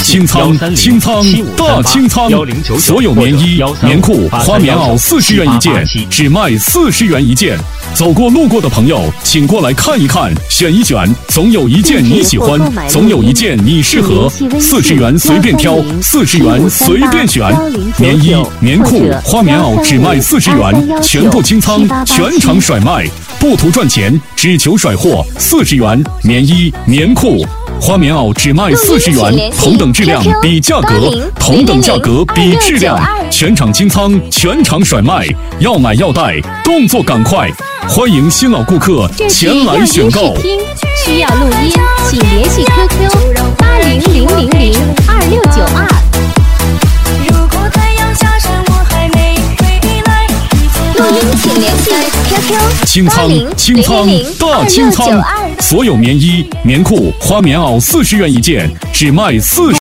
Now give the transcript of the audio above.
清仓大清仓，所有棉衣、棉裤、花棉袄40元一件，只卖40元一件。走过路过的朋友，请过来看一看，选一选，总有一件你喜欢，总有一件你适合。40元随便挑，40元随便选。棉衣、棉裤、花棉袄只卖40元，全部清仓，全场甩卖，不图赚钱，只求甩货。40元，棉衣、棉裤、花棉袄只卖40元，同等质量比价格，同等价格比质量，全场清仓，全场甩卖，要买要带，动作赶快！欢迎新老顾客前来选购。 需要录音，请联系 QQ8000026992。录音请联系 QQ 清仓大清仓，所有棉衣、棉裤、花棉袄40元一件，只卖40元。